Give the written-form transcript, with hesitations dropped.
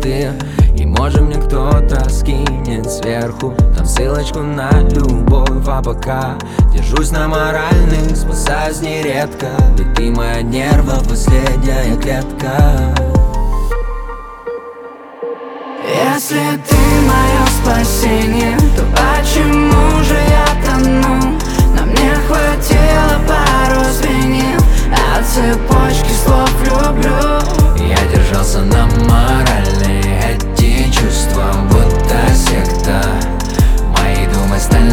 ты. И может мне кто-то скинет сверху там ссылочку на любовь. А пока держусь на моральных, спасаюсь нередко, ведь ты моя нерва, последняя клетка. Если ты мое спасение, то почему же я тону? На мне хватило пару звеньев от цепочки слов люблю. Я держался на моральной, эти чувства будто секта. Мои думы стали